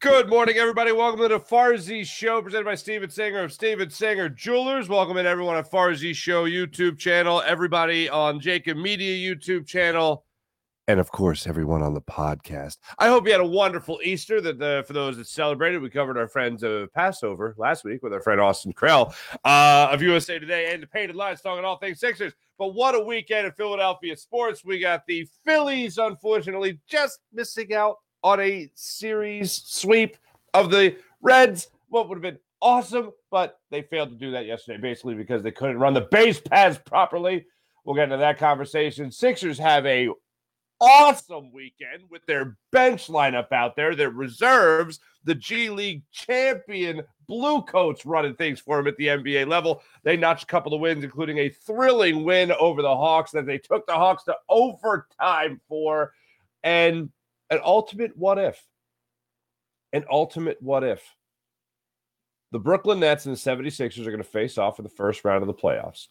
Good morning, everybody. Welcome to the Farzy Show, presented by Steven Singer of Steven Singer Jewelers. Welcome in everyone on Farzy Show YouTube channel, everybody on Jacob Media YouTube channel, and of course, everyone on the podcast. I hope you had a wonderful Easter. For those that celebrated, we covered our friends of Passover last week with our friend Austin Krell of USA Today and the Painted Lines, talking all things Sixers. But what a weekend in Philadelphia sports. We got the Phillies, unfortunately, just missing out on a series sweep of the Reds. What would have been awesome, but they failed to do that yesterday, basically because they couldn't run the base paths properly. We'll get into that conversation. Sixers have a awesome weekend with their bench lineup out there, their reserves, the G League champion Blue Coats running things for them at the NBA level. They notched a couple of wins, including a thrilling win over the Hawks that they took the Hawks to overtime for, and an ultimate what if. An ultimate what if. The Brooklyn Nets and the 76ers are going to face off in the first round of the playoffs.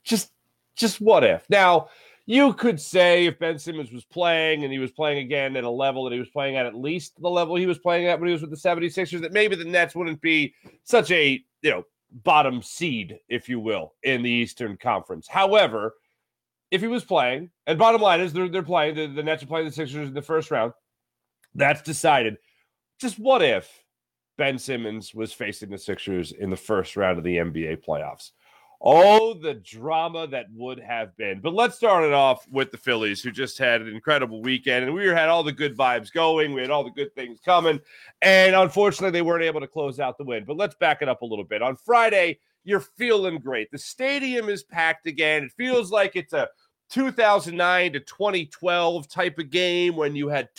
Just what if. Now, you could say if Ben Simmons was playing and he was playing again at a level that he was playing at least the level he was playing at when he was with the 76ers, that maybe the Nets wouldn't be such a, bottom seed, if you will, in the Eastern Conference. However, if he was playing, and bottom line is they're playing, the Nets are playing the Sixers in the first round, that's decided. Just what if Ben Simmons was facing the Sixers in the first round of the NBA playoffs? Oh, the drama that would have been. But let's start it off with the Phillies, who just had an incredible weekend. And we had all the good vibes going. We had all the good things coming. And unfortunately, they weren't able to close out the win. But let's back it up a little bit. On Friday, you're feeling great. The stadium is packed again. It feels like it's a 2009 to 2012 type of game when you had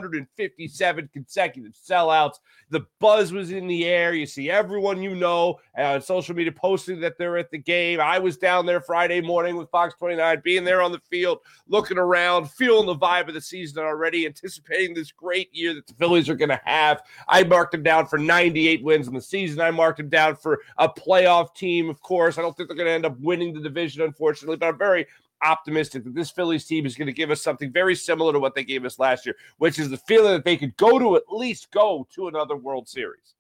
257 consecutive sellouts. The buzz was in the air. You see everyone on social media posting that they're at the game. I was down there Friday morning with Fox 29, being there on the field, looking around, feeling the vibe of the season already, anticipating this great year that the Phillies are going to have. I marked them down for 98 wins in the season. I marked them down for a playoff team, of course. I don't think they're going to end up winning the division, unfortunately, but I'm very optimistic that this Phillies team is going to give us something very similar to what they gave us last year, which is the feeling that they could at least go to another World Series.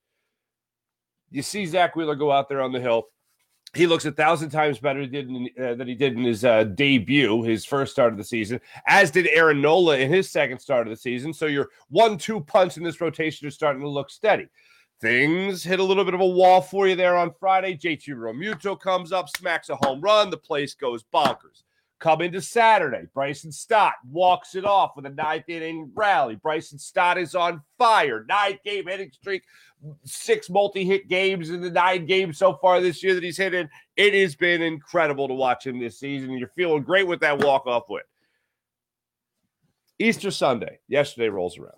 You see Zach Wheeler go out there on the hill. He looks 1,000 times better than he did in his debut, his first start of the season, as did Aaron Nola in his second start of the season. So your 1-2 punch in this rotation is starting to look steady. Things hit a little bit of a wall for you there on Friday. JT Realmuto comes up, smacks a home run. The place goes bonkers. Come into Saturday, Bryson Stott walks it off with a 9th-inning rally. Bryson Stott is on fire. 9-game hitting streak, 6 multi-hit games in the 9 games so far this year that he's hit in. It has been incredible to watch him this season. You're feeling great with that walk-off win. Easter Sunday, yesterday rolls around.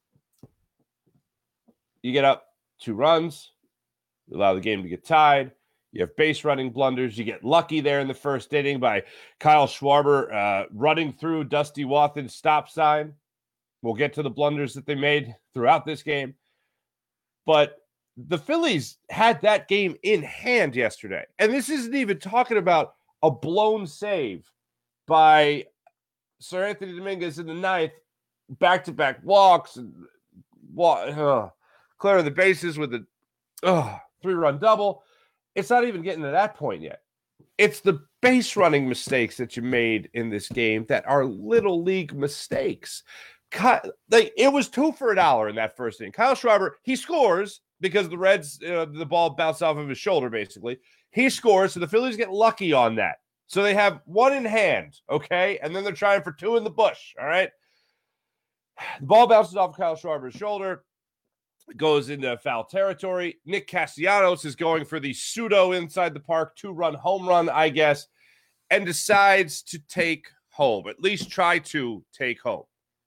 You get up 2 runs, you allow the game to get tied. You have base running blunders. You get lucky there in the first inning by Kyle Schwarber running through Dusty Wathan's stop sign. We'll get to the blunders that they made throughout this game. But the Phillies had that game in hand yesterday. And this isn't even talking about a blown save by Sir Anthony Dominguez in the 9th, back-to-back walks, and clearing the bases with a 3-run double. It's not even getting to that point yet. It's the base running mistakes that you made in this game that are little league mistakes. It was 2 for $1 in that first inning. Kyle Schwarber, he scores because the Reds, the ball bounced off of his shoulder, basically. He scores, so the Phillies get lucky on that. So they have 1 in hand, okay? And then they're trying for 2 in the bush, all right? The ball bounces off Kyle Schwarber's shoulder. Goes into foul territory. Nick Castellanos is going for the pseudo inside the park 2-run home run, I guess, and decides to take home, at least try to take home.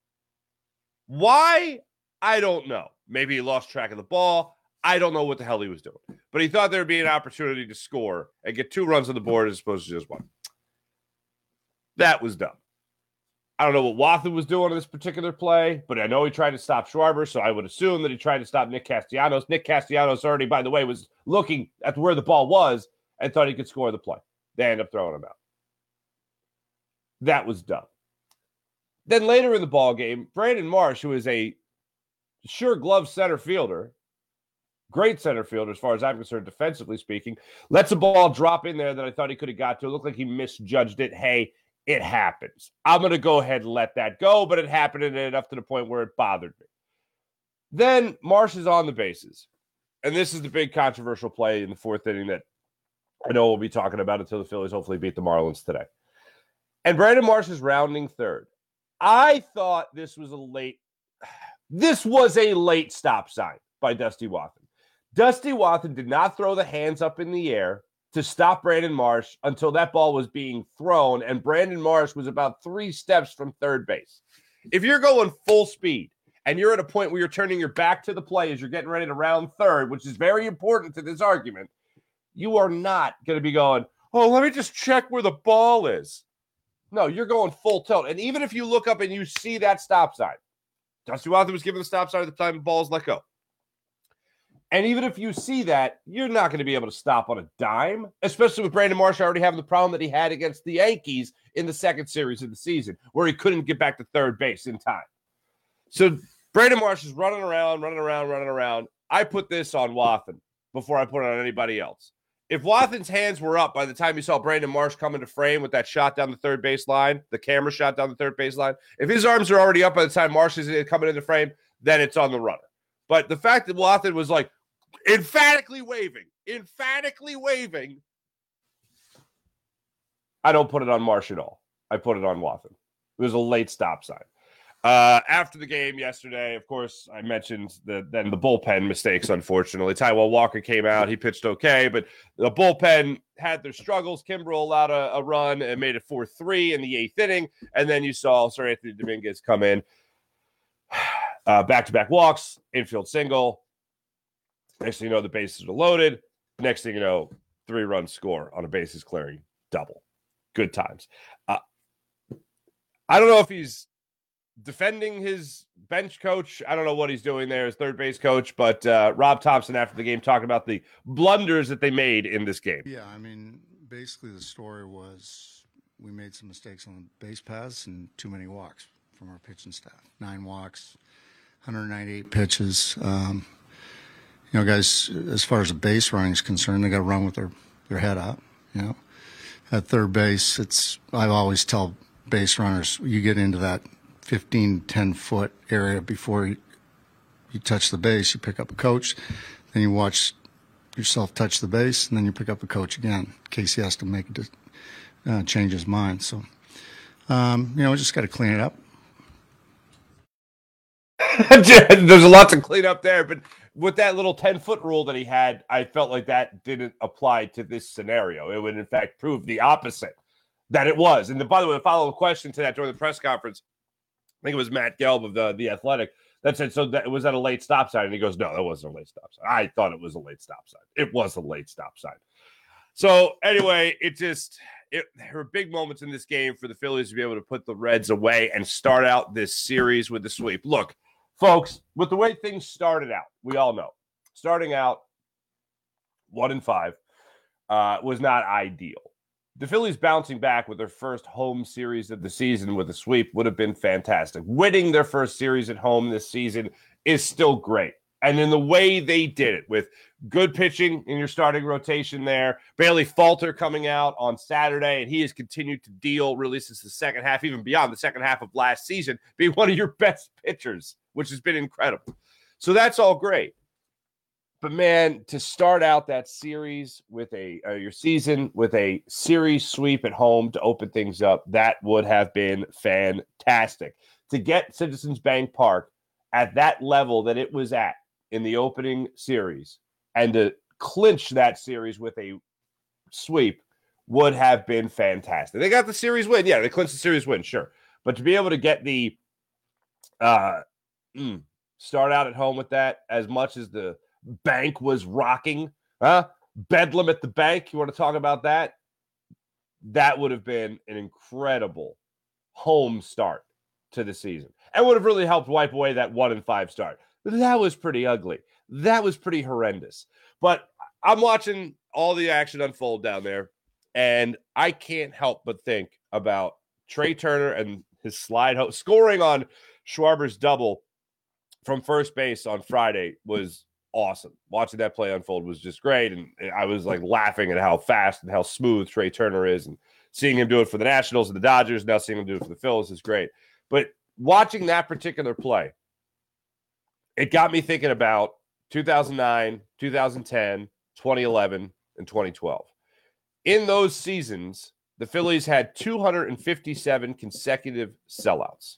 Why? I don't know. Maybe he lost track of the ball. I don't know what the hell he was doing. But he thought there would be an opportunity to score and get 2 runs on the board as opposed to just 1. That was dumb. I don't know what Wathan was doing on this particular play, but I know he tried to stop Schwarber, so I would assume that he tried to stop Nick Castellanos. Nick Castellanos already, by the way, was looking at where the ball was and thought he could score the play. They end up throwing him out. That was dumb. Then later in the ball game, Brandon Marsh, who is a sure, glove center fielder, great center fielder as far as I'm concerned, defensively speaking. Lets a ball drop in there that I thought he could have got to. It looked like he misjudged it. Hey, it happens. I'm going to go ahead and let that go, but it happened enough to the point where it bothered me. Then Marsh is on the bases. And this is the big controversial play in the fourth inning that I know we'll be talking about until the Phillies hopefully beat the Marlins today. And Brandon Marsh is rounding third. I thought this was a late stop sign by Dusty Wathan. Dusty Wathan did not throw the hands up in the air to stop Brandon Marsh until that ball was being thrown, and Brandon Marsh was about 3 steps from third base. If you're going full speed and you're at a point where you're turning your back to the play as you're getting ready to round third, which is very important to this argument, you are not going to be going, oh, let me just check where the ball is. No, you're going full tilt. And even if you look up and you see that stop sign, Dusty Wathan was given the stop sign at the time the ball is let go. And even if you see that, you're not going to be able to stop on a dime, especially with Brandon Marsh already having the problem that he had against the Yankees in the second series of the season, where he couldn't get back to third base in time. So Brandon Marsh is running around. I put this on Wathan before I put it on anybody else. If Wathan's hands were up by the time you saw Brandon Marsh come into frame with that shot down the third base line, the camera shot down the third base line, if his arms are already up by the time Marsh is coming into frame, then it's on the runner. But the fact that Wathan was like emphatically waving, I don't put it on Marsh at all. I put it on Wathan. It was a late stop sign. After the game yesterday, of course, I mentioned the bullpen mistakes, unfortunately. Taijuan Walker came out. He pitched okay, but the bullpen had their struggles. Kimbrel allowed a run and made it 4-3 in the 8th inning. And then you saw Sir Anthony Dominguez come in. Back-to-back walks, infield single. Next thing you know, the bases are loaded. Next thing you know, 3-run score on a bases clearing double. Good times. I don't know if he's defending his bench coach. I don't know what he's doing there as third base coach, but Rob Thompson after the game talking about the blunders that they made in this game. Yeah, I mean, basically the story was we made some mistakes on the base paths and too many walks from our pitching staff. 9 walks, 198 pitches. Guys, as far as the base running is concerned, they got to run with their head up. At third base, I always tell base runners, you get into that 15, 10-foot area before you touch the base. You pick up a coach, then you watch yourself touch the base, and then you pick up a coach again in case he has to change his mind. So, we just got to clean it up. There's a lot to clean up there, but with that little 10-foot rule that he had, I felt like that didn't apply to this scenario. It would, in fact, prove the opposite, that it was. And by the way, the follow-up question to that during the press conference, I think it was Matt Gelb of the Athletic that said, so that was that a late stop sign? And he goes, no, that wasn't a late stop sign. I thought it was a late stop sign. It was a late stop sign. So anyway, there were big moments in this game for the Phillies to be able to put the Reds away and start out this series with the sweep. Look, folks, with the way things started out, we all know, starting out 1-5 was not ideal. The Phillies bouncing back with their first home series of the season with a sweep would have been fantastic. Winning their first series at home this season is still great. And in the way they did it, with good pitching in your starting rotation there, Bailey Falter coming out on Saturday, and he has continued to deal really since the second half, even beyond the second half of last season, being one of your best pitchers, which has been incredible. So that's all great. But man, to start out that series with your season with a series sweep at home to open things up, that would have been fantastic. To get Citizens Bank Park at that level that it was at in the opening series and to clinch that series with a sweep would have been fantastic. They got the series win. Yeah, they clinched the series win, sure. But to be able to get the start out at home with that, as much as the bank was rocking, bedlam at the bank, you want to talk about that? That would have been an incredible home start to the season and would have really helped wipe away that 1-5 start. That was pretty ugly. That was pretty horrendous. But I'm watching all the action unfold down there, and I can't help but think about Trey Turner and his slide home, scoring on Schwarber's double from first base on Friday was awesome. Watching that play unfold was just great. And I was like laughing at how fast and how smooth Trey Turner is. And seeing him do it for the Nationals and the Dodgers, now seeing him do it for the Phillies is great. But watching that particular play, it got me thinking about 2009, 2010, 2011, and 2012. In those seasons, the Phillies had 257 consecutive sellouts.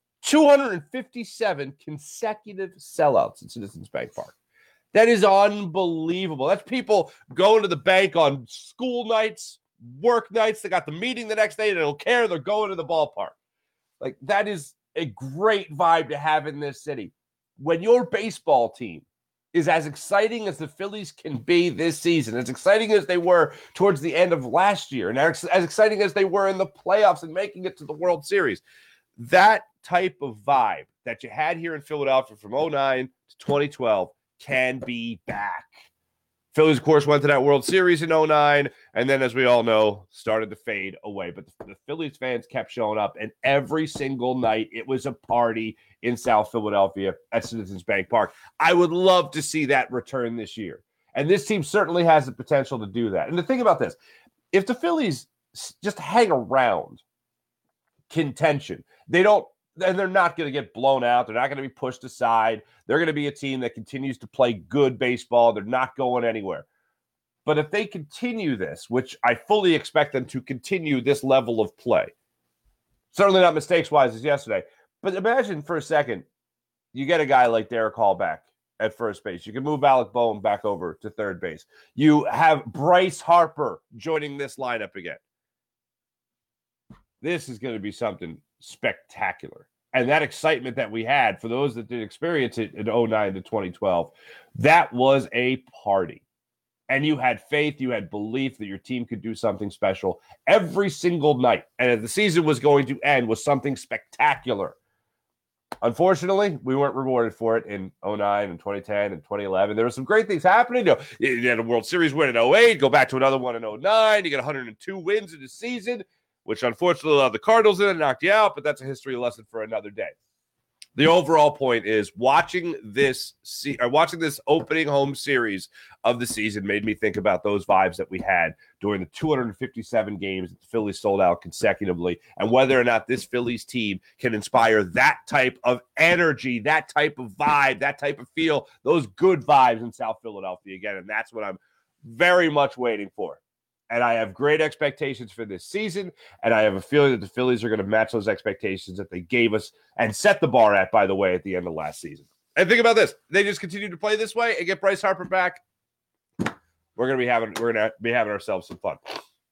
257 consecutive sellouts at Citizens Bank Park. That is unbelievable. That's people going to the bank on school nights, work nights. They got the meeting the next day. They don't care. They're going to the ballpark. Like, that is a great vibe to have in this city. When your baseball team is as exciting as the Phillies can be this season, as exciting as they were towards the end of last year, and as exciting as they were in the playoffs and making it to the World Series, that type of vibe that you had here in Philadelphia from 2009 to 2012 can be back. Phillies, of course, went to that World Series in 2009, and then, as we all know, started to fade away. But the Phillies fans kept showing up, and every single night it was a party in South Philadelphia at Citizens Bank Park. I would love to see that return this year. And this team certainly has the potential to do that. And the thing about this, if the Phillies just hang around contention, they're not going to get blown out. They're not going to be pushed aside. They're going to be a team that continues to play good baseball. They're not going anywhere. But if they continue this, which I fully expect them to continue this level of play, certainly not mistakes-wise as yesterday, but imagine for a second, you get a guy like Derek Hall back at first base. You can move Alec Boehm back over to third base. You have Bryce Harper joining this lineup again. This is going to be something spectacular. And that excitement that we had, for those that did experience it in 2009 to 2012, that was a party. And you had faith, you had belief that your team could do something special every single night. And as the season was going to end with something spectacular. Unfortunately, we weren't rewarded for it in 2009 and 2010 and 2011. There were some great things happening. You had a World Series win in 2008, go back to another one in 2009. You get 102 wins in the season, which unfortunately the Cardinals in and knocked you out, but that's a history lesson for another day. The overall point is watching this opening home series of the season made me think about those vibes that we had during the 257 games that the Phillies sold out consecutively, and whether or not this Phillies team can inspire that type of energy, that type of vibe, that type of feel, those good vibes in South Philadelphia again. And that's what I'm very much waiting for. And I have great expectations for this season, and I have a feeling that the Phillies are going to match those expectations that they gave us and set the bar at, by the way, at the end of last season. And think about this. They just continue to play this way and get Bryce Harper back. We're going to be having ourselves some fun.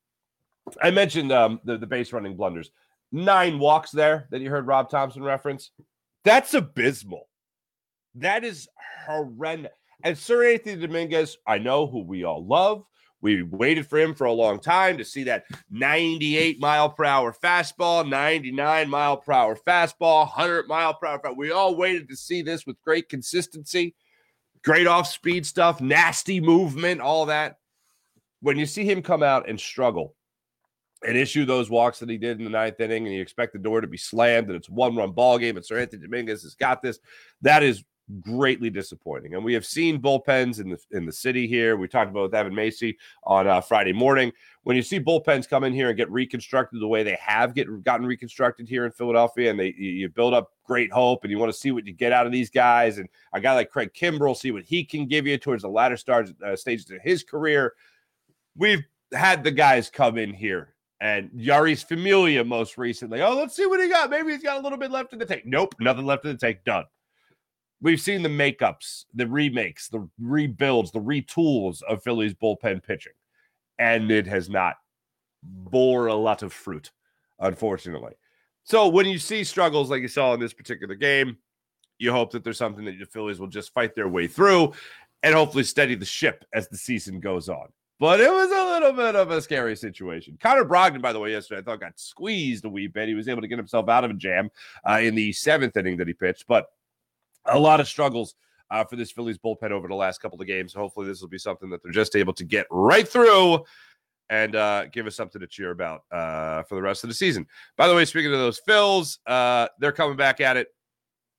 I mentioned the base running blunders. 9 walks there that you heard Rob Thompson reference. That's abysmal. That is horrendous. And Seranthony Dominguez, I know, who we all love. We waited for him for a long time to see that 98-mile-per-hour fastball, 99-mile-per-hour fastball, 100-mile-per-hour fastball. We all waited to see this with great consistency, great off-speed stuff, nasty movement, all that. When you see him come out and struggle and issue those walks that he did in the 9th inning, and you expect the door to be slammed and it's a one-run ball game and Seranthony Dominguez has got this, that is greatly disappointing. And we have seen bullpens in the city here. We talked about with Evan Macy on Friday morning. When you see bullpens come in here and get reconstructed the way they have gotten reconstructed here in Philadelphia, and you build up great hope, and you want to see what you get out of these guys. And a guy like Craig Kimbrell, see what he can give you towards the latter stages of his career. We've had the guys come in here, and Yaris Familia most recently. Oh, let's see what he got. Maybe he's got a little bit left in the tank. Nope, nothing left in the tank. Done. We've seen the makeups, the remakes, the rebuilds, the retools of Phillies bullpen pitching, and it has not bore a lot of fruit, unfortunately. So when you see struggles like you saw in this particular game, you hope that there's something that the Phillies will just fight their way through and hopefully steady the ship as the season goes on. But it was a little bit of a scary situation. Connor Brogdon, by the way, yesterday, I thought got squeezed a wee bit. He was able to get himself out of a jam in the 7th inning that he pitched, but a lot of struggles for this Phillies bullpen over the last couple of games. Hopefully this will be something that they're just able to get right through and give us something to cheer about for the rest of the season. By the way, speaking of those Phils, they're coming back at it.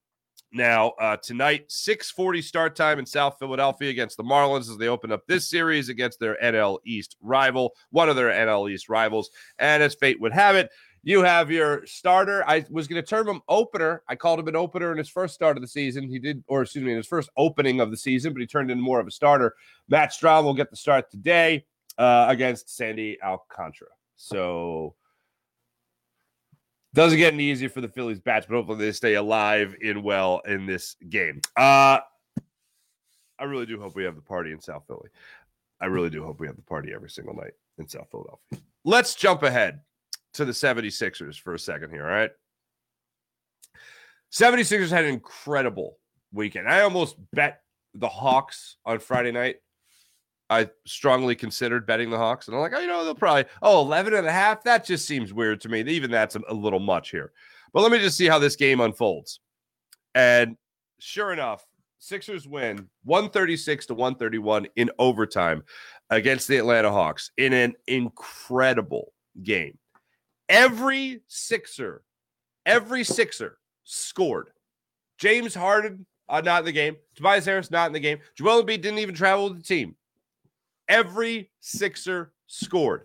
Now, tonight, 6:40 start time in South Philadelphia against the Marlins as they open up this series against their NL East rival, one of their NL East rivals. And as fate would have it, you have your starter. I was going to term him opener. I called him an opener in his first start of the season. In his first opening of the season, but he turned into more of a starter. Matt Strahm will get the start today against Sandy Alcantara. So doesn't get any easier for the Phillies bats, but hopefully they stay alive and well in this game. I really do hope we have the party in South Philly. I really do hope we have the party every single night in South Philadelphia. Let's jump ahead to the 76ers for a second here, all right? 76ers had an incredible weekend. I almost bet the Hawks on Friday night. I strongly considered betting the Hawks, and I'm like, they'll probably, 11.5. That just seems weird to me. Even that's a little much here. But let me just see how this game unfolds. And sure enough, Sixers win 136-131 in overtime against the Atlanta Hawks in an incredible game. Every Sixer scored. James Harden, not in the game. Tobias Harris, not in the game. Joel Embiid didn't even travel with the team. Every Sixer scored.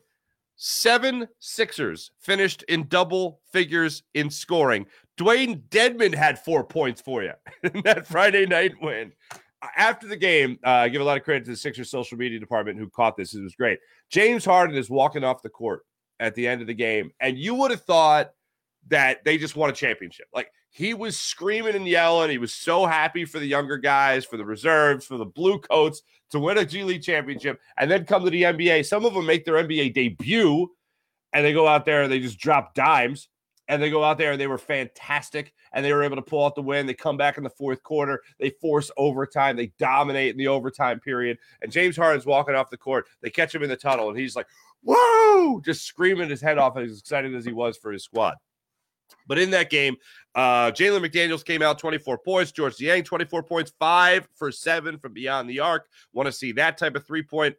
7 Sixers finished in double figures in scoring. Dwayne Dedmon had 4 points for you in that Friday night win. After the game, I give a lot of credit to the Sixers social media department who caught this. It was great. James Harden is walking off the court at the end of the game, and you would have thought that they just won a championship. Like, he was screaming and yelling. He was so happy for the younger guys, for the reserves, for the blue coats to win a G League championship and then come to the NBA. Some of them make their NBA debut and they go out there and they just drop dimes, and they go out there and they were fantastic and they were able to pull out the win. They come back in the fourth quarter. They force overtime. They dominate in the overtime period. And James Harden's walking off the court. They catch him in the tunnel and he's like, whoa, just screaming his head off as excited as he was for his squad. But in that game, Jalen McDaniels came out 24 points. George Niang, 24 points, 5 for 7 from beyond the arc. Want to see that type of three-point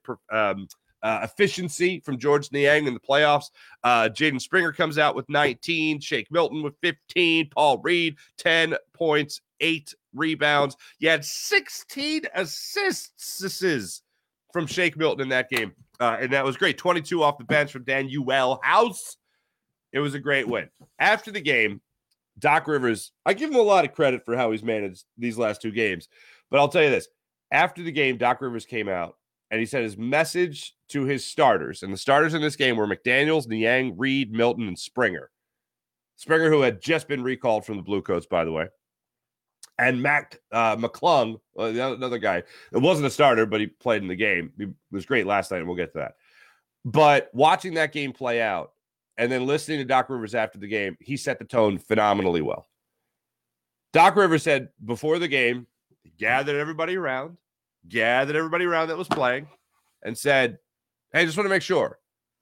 efficiency from George Niang in the playoffs. Jaden Springer comes out with 19. Shake Milton with 15. Paul Reed, 10 points, 8 rebounds. You had 16 assists from Shake Milton in that game. And that was great. 22 off the bench from Danuel House. It was a great win. After the game, Doc Rivers, I give him a lot of credit for how he's managed these last 2 games. But I'll tell you this. After the game, Doc Rivers came out and he said his message to his starters. And the starters in this game were McDaniels, Niang, Reed, Milton, and Springer. Springer, who had just been recalled from the Blue Coats, by the way. And Mac McClung, another guy. It wasn't a starter, but he played in the game. He was great last night, and we'll get to that. But watching that game play out, and then listening to Doc Rivers after the game, he set the tone phenomenally well. Doc Rivers said before the game, he gathered everybody around that was playing, and said, hey, just want to make sure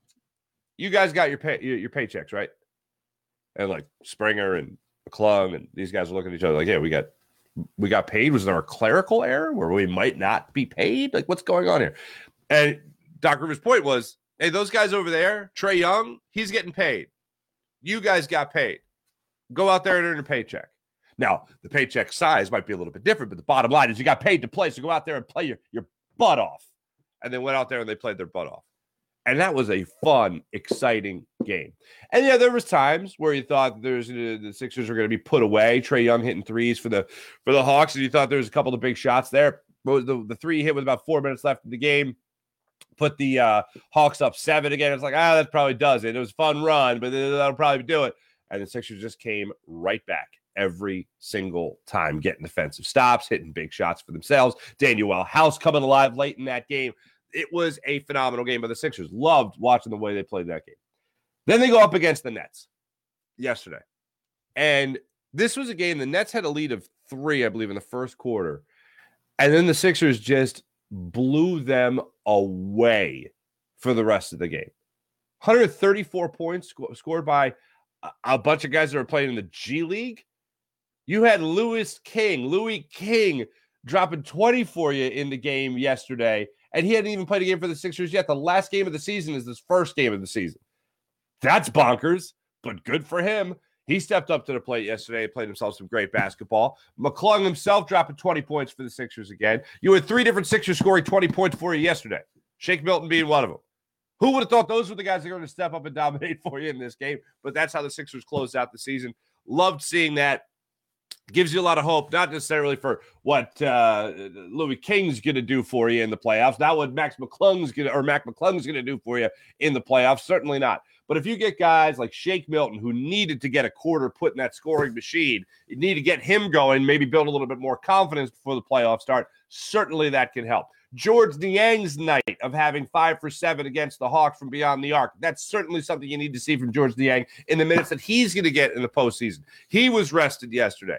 you guys got your paychecks, right? And like Springer and McClung and these guys are looking at each other like, yeah, we got paid. Was there a clerical error where we might not be paid? Like, what's going on here? And Doc Rivers' point was, hey, those guys over there, Trae Young, he's getting paid. You guys got paid. Go out there and earn a paycheck. Now, the paycheck size might be a little bit different, but the bottom line is you got paid to play, so go out there and play your butt off. And they went out there and they played their butt off. And that was a fun, exciting game. And yeah, there was times where you thought the Sixers were going to be put away. Trae Young hitting threes for the Hawks, and you thought there was a couple of big shots there. But the three hit with about 4 minutes left in the game. Put the Hawks up 7 again. It's like, that probably does it. It was a fun run, but that'll probably do it. And the Sixers just came right back every single time, getting defensive stops, hitting big shots for themselves. Danuel House coming alive late in that game. It was a phenomenal game, but the Sixers loved watching the way they played that game. Then they go up against the Nets yesterday. And this was a game, the Nets had a lead of 3, I believe, in the first quarter. And then the Sixers just blew them away for the rest of the game. 134 points scored by a bunch of guys that are playing in the G League. You had Louis King dropping 20 for you in the game yesterday, and he hadn't even played a game for the Sixers yet. The last game of the season is his first game of the season. That's bonkers, but good for him. He stepped up to the plate yesterday and played himself some great basketball. McClung himself dropping 20 points for the Sixers again. You had 3 different Sixers scoring 20 points for you yesterday. Shake Milton being one of them. Who would have thought those were the guys that are going to step up and dominate for you in this game? But that's how the Sixers closed out the season. Loved seeing that. Gives you a lot of hope, not necessarily for what Louis King's going to do for you in the playoffs, not what Mac McClung's going to do for you in the playoffs. Certainly not. But if you get guys like Shake Milton, who needed to get a quarter put in that scoring machine, you need to get him going, maybe build a little bit more confidence before the playoffs start. Certainly that can help. George Niang's night of having 5 for 7 against the Hawks from beyond the arc. That's certainly something you need to see from George Niang in the minutes that he's going to get in the postseason. He was rested yesterday.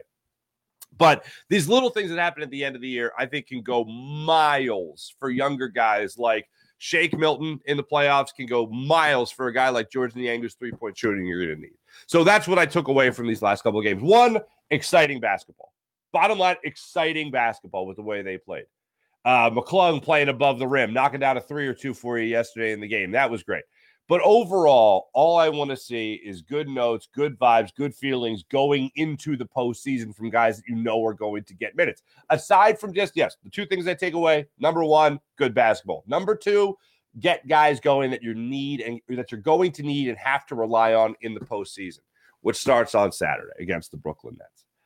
But these little things that happen at the end of the year, I think, can go miles for younger guys like Shake Milton in the playoffs, can go miles for a guy like George Niang, who's three-point shooting you're going to need. So that's what I took away from these last couple of games. One, exciting basketball. Bottom line, exciting basketball with the way they played. McClung playing above the rim, knocking down a 3 or 2 for you yesterday in the game. That was great. But overall, all I want to see is good notes, good vibes, good feelings going into the postseason from guys that you know are going to get minutes. Aside from just, yes, the 2 things I take away, number 1, good basketball. Number 2, get guys going that you need and that you're going to need and have to rely on in the postseason, which starts on Saturday against the Brooklyn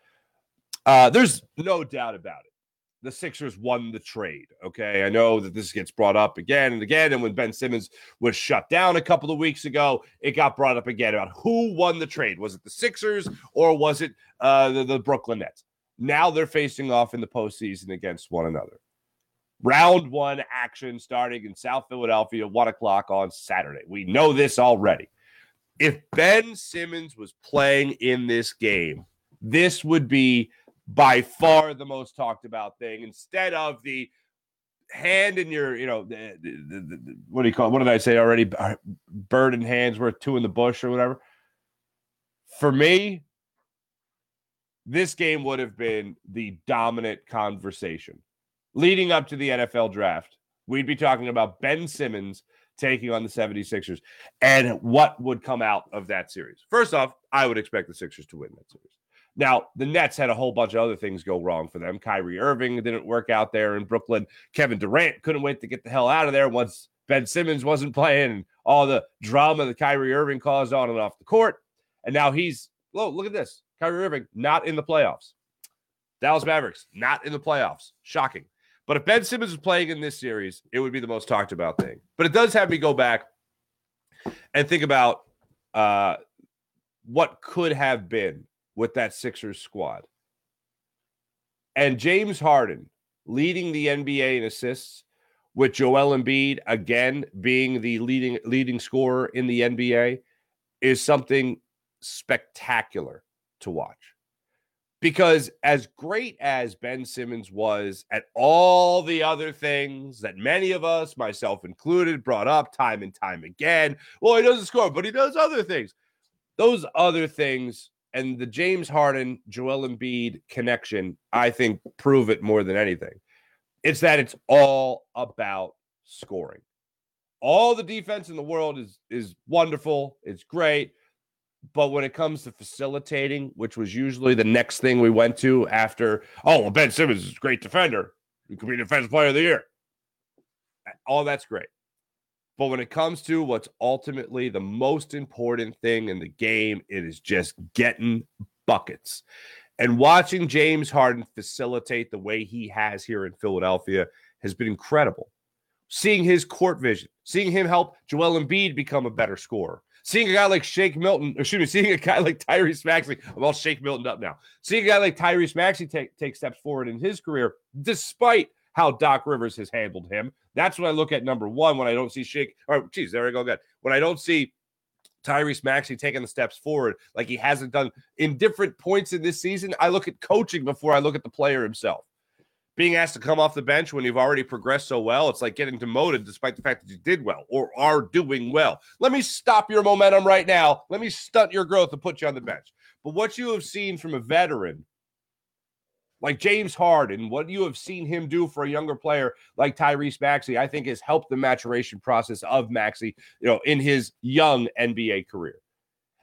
Nets. There's no doubt about it. The Sixers won the trade, okay? I know that this gets brought up again and again, and when Ben Simmons was shut down a couple of weeks ago, it got brought up again about who won the trade. Was it the Sixers or was it the Brooklyn Nets? Now they're facing off in the postseason against one another. Round 1 action starting in South Philadelphia, 1 o'clock on Saturday. We know this already. If Ben Simmons was playing in this game, this would be by far the most talked about thing, instead of the hand in your, what do you call it? What did I say already? Bird in hands worth 2 in the bush or whatever. For me, this game would have been the dominant conversation. Leading up to the NFL draft, we'd be talking about Ben Simmons taking on the 76ers and what would come out of that series. First off, I would expect the Sixers to win that series. Now, the Nets had a whole bunch of other things go wrong for them. Kyrie Irving didn't work out there in Brooklyn. Kevin Durant couldn't wait to get the hell out of there once Ben Simmons wasn't playing and all the drama that Kyrie Irving caused on and off the court. And now look at this. Kyrie Irving not in the playoffs. Dallas Mavericks not in the playoffs. Shocking. But if Ben Simmons was playing in this series, it would be the most talked about thing. But it does have me go back and think about what could have been with that Sixers squad. And James Harden leading the NBA in assists, with Joel Embiid again being the leading scorer in the NBA, is something spectacular to watch. Because as great as Ben Simmons was at all the other things that many of us, myself included, brought up time and time again, well, he doesn't score, but he does other things. Those other things and the James Harden, Joel Embiid connection, I think, prove it more than anything. It's that it's all about scoring. All the defense in the world is wonderful. It's great. But when it comes to facilitating, which was usually the next thing we went to after, Ben Simmons is a great defender. He could be Defensive Player of the Year. All that's great. But when it comes to what's ultimately the most important thing in the game, it is just getting buckets. And watching James Harden facilitate the way he has here in Philadelphia has been incredible. Seeing his court vision, seeing him help Joel Embiid become a better scorer, seeing a guy like seeing a guy like Tyrese Maxey, I'm all Shake Milton up now. Seeing a guy like Tyrese Maxey take steps forward in his career, despite how Doc Rivers has handled him. That's what I look at number 1 when I don't see there I go again. When I don't see Tyrese Maxey taking the steps forward like he hasn't done in different points in this season, I look at coaching before I look at the player himself. Being asked to come off the bench when you've already progressed so well, it's like getting demoted despite the fact that you did well or are doing well. Let me stop your momentum right now. Let me stunt your growth and put you on the bench. But what you have seen from a veteran like James Harden, what you have seen him do for a younger player like Tyrese Maxey, I think has helped the maturation process of Maxey, in his young NBA career.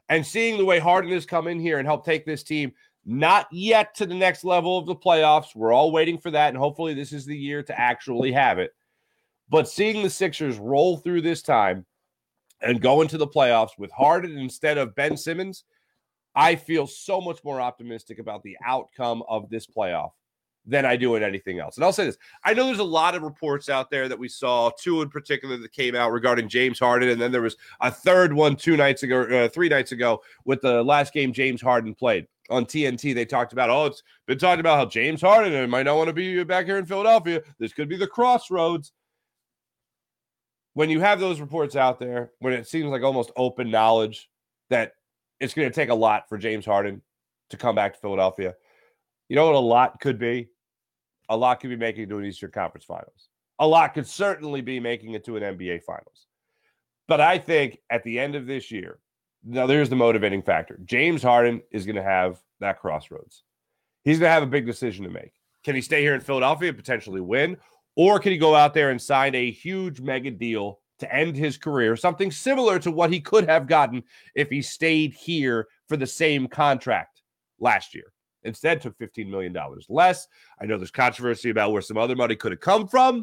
And seeing the way Harden has come in here and helped take this team not yet to the next level of the playoffs. We're all waiting for that, and hopefully this is the year to actually have it. But seeing the Sixers roll through this time and go into the playoffs with Harden instead of Ben Simmons, I feel so much more optimistic about the outcome of this playoff than I do in anything else. And I'll say this. I know there's a lot of reports out there that we saw, two in particular that came out regarding James Harden, and then there was a third one 3 nights ago with the last game James Harden played. On TNT, they talked about, it's been talked about how James Harden might not want to be back here in Philadelphia. This could be the crossroads. When you have those reports out there, when it seems like almost open knowledge that it's going to take a lot for James Harden to come back to Philadelphia, you know what a lot could be? A lot could be making it to an Eastern Conference Finals. A lot could certainly be making it to an NBA Finals. But I think at the end of this year, now there's the motivating factor. James Harden is going to have that crossroads. He's going to have a big decision to make. Can he stay here in Philadelphia and potentially win? Or can he go out there and sign a huge mega deal to end his career? Something similar to what he could have gotten if he stayed here for the same contract last year. Instead, took $15 million less. I know there's controversy about where some other money could have come from.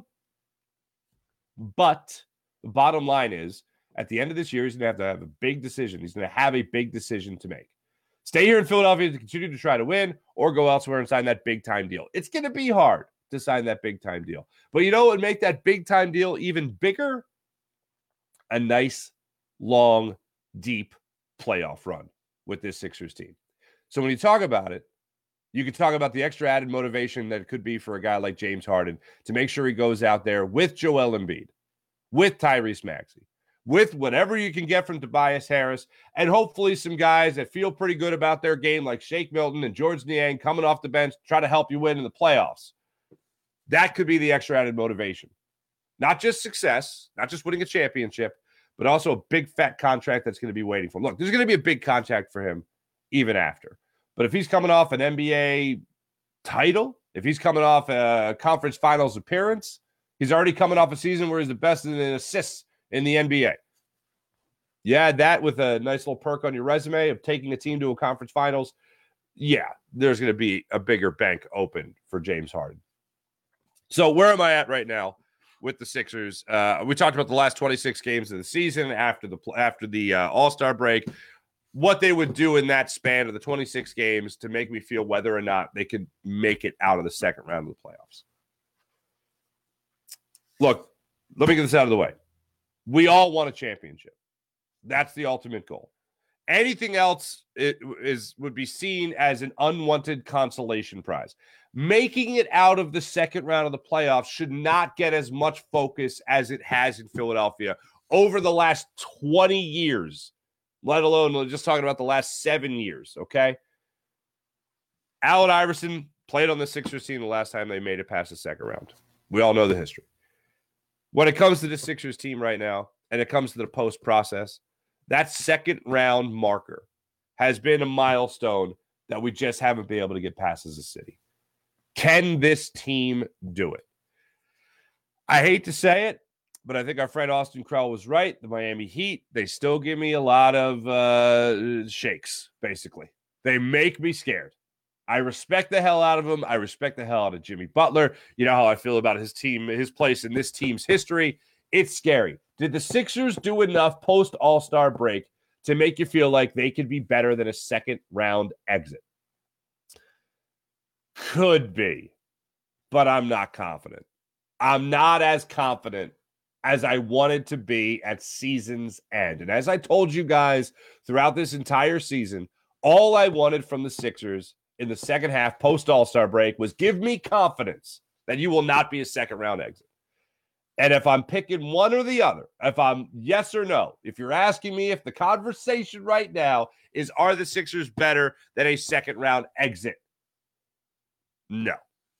But the bottom line is, at the end of this year, he's going to have a big decision. He's going to have a big decision to make. Stay here in Philadelphia to continue to try to win, or go elsewhere and sign that big-time deal. It's going to be hard to sign that big-time deal. But you know what would make that big-time deal even bigger? A nice, long, deep playoff run with this Sixers team. So when you talk about it, you could talk about the extra added motivation that it could be for a guy like James Harden to make sure he goes out there with Joel Embiid, with Tyrese Maxey, with whatever you can get from Tobias Harris, and hopefully some guys that feel pretty good about their game like Shake Milton and George Niang coming off the bench to try to help you win in the playoffs. That could be the extra added motivation. Not just success, not just winning a championship, but also a big fat contract that's going to be waiting for him. Look, there's going to be a big contract for him even after. But if he's coming off an NBA title, if he's coming off a conference finals appearance, he's already coming off a season where he's the best in assists in the NBA. You add that with a nice little perk on your resume of taking a team to a conference finals. Yeah, there's going to be a bigger bank open for James Harden. So where am I at right now with the Sixers? We talked about the last 26 games of the season after the All-Star break. What they would do in that span of the 26 games to make me feel whether or not they could make it out of the second round of the playoffs. Look, let me get this out of the way. We all want a championship. That's the ultimate goal. Anything else would be seen as an unwanted consolation prize. Making it out of the second round of the playoffs should not get as much focus as it has in Philadelphia over the last 20 years. Let alone just talking about the last 7 years, okay? Allen Iverson played on the Sixers team the last time they made it past the second round. We all know the history. When it comes to the Sixers team right now, and it comes to the post process, that second round marker has been a milestone that we just haven't been able to get past as a city. Can this team do it? I hate to say it, but I think our friend Austin Krell was right. The Miami Heat, they still give me a lot of shakes, basically. They make me scared. I respect the hell out of them. I respect the hell out of Jimmy Butler. You know how I feel about his team, his place in this team's history. It's scary. Did the Sixers do enough post-All-Star break to make you feel like they could be better than a second-round exit? Could be, but I'm not confident. I'm not as confident as I wanted to be at season's end. And as I told you guys throughout this entire season, all I wanted from the Sixers in the second half post-All-Star break was give me confidence that you will not be a second-round exit. And if I'm picking one or the other, if I'm yes or no, if you're asking me if the conversation right now is are the Sixers better than a second-round exit? No.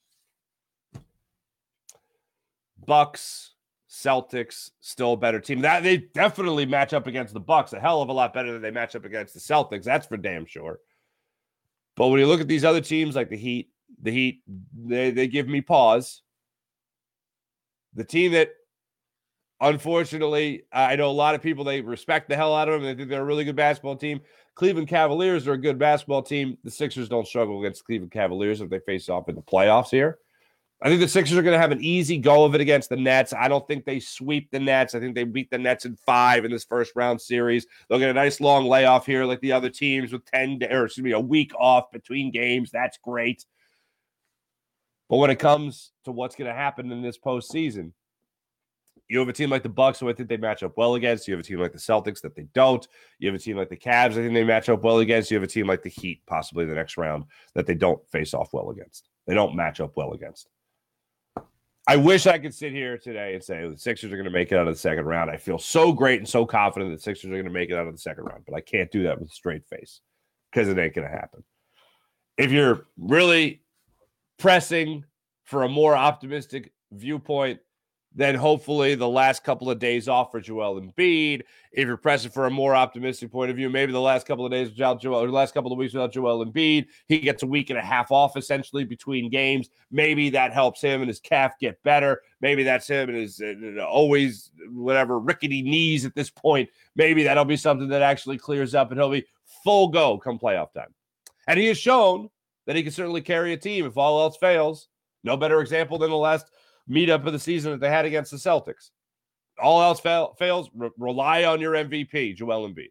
Bucks, Celtics, still a better team. That they definitely match up against the Bucks a hell of a lot better than they match up against the Celtics. That's for damn sure. But when you look at these other teams like the Heat, they give me pause. The team that Unfortunately, I know a lot of people, they respect the hell out of them. They think they're a really good basketball team. Cleveland Cavaliers are a good basketball team. The Sixers don't struggle against Cleveland Cavaliers if they face off in the playoffs here. I think the Sixers are going to have an easy go of it against the Nets. I don't think they sweep the Nets. I think they beat the Nets in 5 in this first round series. They'll get a nice long layoff here like the other teams with a week off between games. That's great. But when it comes to what's going to happen in this postseason, you have a team like the Bucks, who I think they match up well against. You have a team like the Celtics that they don't. You have a team like the Cavs, I think they match up well against. You have a team like the Heat, possibly the next round, that they don't face off well against. They don't match up well against. I wish I could sit here today and say the Sixers are going to make it out of the second round. I feel so great and so confident that the Sixers are going to make it out of the second round, but I can't do that with a straight face because it ain't going to happen. If you're really pressing for a more optimistic viewpoint, then hopefully the last couple of days off for Joel Embiid. If you're pressing for a more optimistic point of view, maybe the last couple of days without Joel, or the last couple of weeks without Joel Embiid, he gets a week and a half off essentially between games. Maybe that helps him and his calf get better. Maybe that's him and his always whatever rickety knees at this point. Maybe that'll be something that actually clears up and he'll be full go come playoff time. And he has shown that he can certainly carry a team if all else fails. No better example than the last meetup of the season that they had against the Celtics. All else fails, rely on your MVP, Joel Embiid.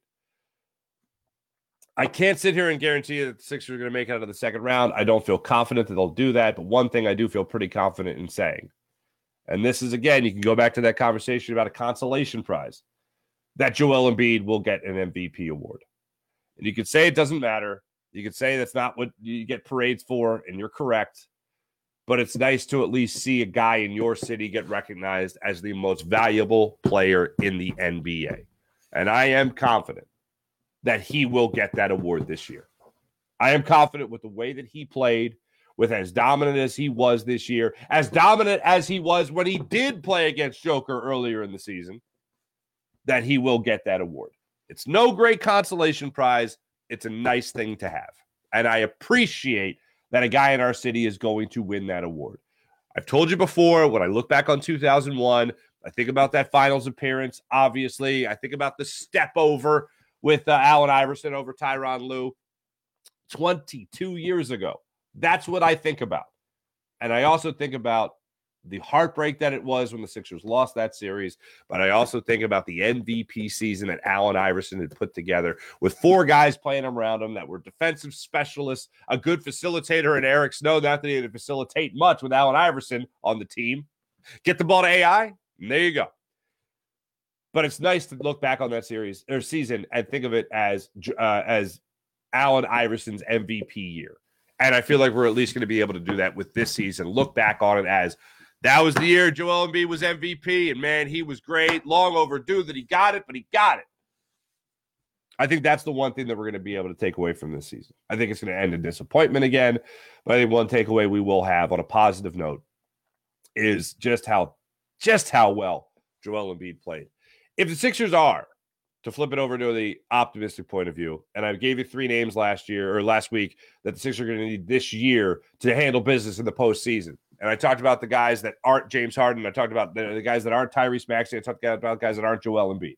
I can't sit here and guarantee you that the Sixers are going to make it out of the second round. I don't feel confident that they'll do that, but one thing I do feel pretty confident in saying, and this is, again, you can go back to that conversation about a consolation prize, that Joel Embiid will get an MVP award. And you could say it doesn't matter. You could say that's not what you get parades for, and you're correct. But it's nice to at least see a guy in your city get recognized as the most valuable player in the NBA. And I am confident that he will get that award this year. I am confident with the way that he played, with as dominant as he was this year, as dominant as he was when he did play against Joker earlier in the season, that he will get that award. It's no great consolation prize. It's a nice thing to have. And I appreciate that a guy in our city is going to win that award. I've told you before, when I look back on 2001, I think about that finals appearance, obviously. I think about the step over with Allen Iverson over Tyronn Lue 22 years ago. That's what I think about. And I also think about the heartbreak that it was when the Sixers lost that series, but I also think about the MVP season that Allen Iverson had put together with 4 guys playing around him that were defensive specialists, a good facilitator in Eric Snow, not that he didn't facilitate much with Allen Iverson on the team. Get the ball to AI, and there you go. But it's nice to look back on that series or season and think of it as Allen Iverson's MVP year. And I feel like we're at least going to be able to do that with this season. Look back on it as that was the year Joel Embiid was MVP, and man, he was great. Long overdue that he got it, but he got it. I think that's the one thing that we're going to be able to take away from this season. I think it's going to end in disappointment again, but I think one takeaway we will have on a positive note is just how well Joel Embiid played. If the Sixers are, to flip it over to the optimistic point of view, and I gave you 3 names last week that the Sixers are going to need this year to handle business in the postseason. And I talked about the guys that aren't James Harden. I talked about the guys that aren't Tyrese Maxey. I talked about guys that aren't Joel Embiid.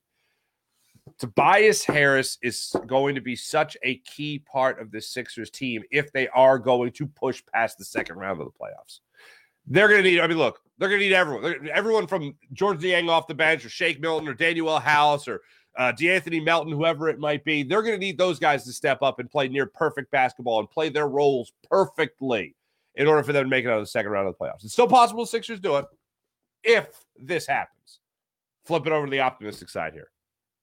Tobias Harris is going to be such a key part of this Sixers team if they are going to push past the second round of the playoffs. They're going to need, they're going to need everyone. Everyone from George Niang off the bench or Shake Milton or Daniel House or DeAnthony Melton, whoever it might be. They're going to need those guys to step up and play near perfect basketball and play their roles perfectly in order for them to make it out of the second round of the playoffs. It's still possible the Sixers do it if this happens. Flip it over to the optimistic side here.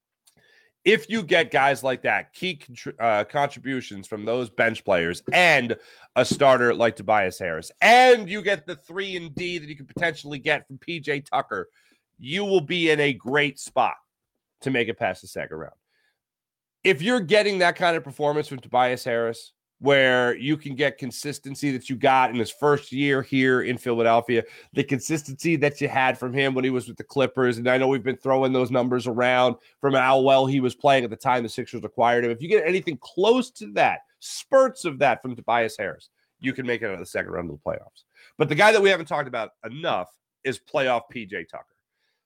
If you get guys like that, key contributions from those bench players and a starter like Tobias Harris, and you get the 3 and D that you could potentially get from PJ Tucker, you will be in a great spot to make it past the second round. If you're getting that kind of performance from Tobias Harris, where you can get consistency that you got in his first year here in Philadelphia, the consistency that you had from him when he was with the Clippers, and I know we've been throwing those numbers around from how well he was playing at the time the Sixers acquired him. If you get anything close to that, spurts of that from Tobias Harris, you can make it out of the second round of the playoffs. But the guy that we haven't talked about enough is playoff PJ Tucker.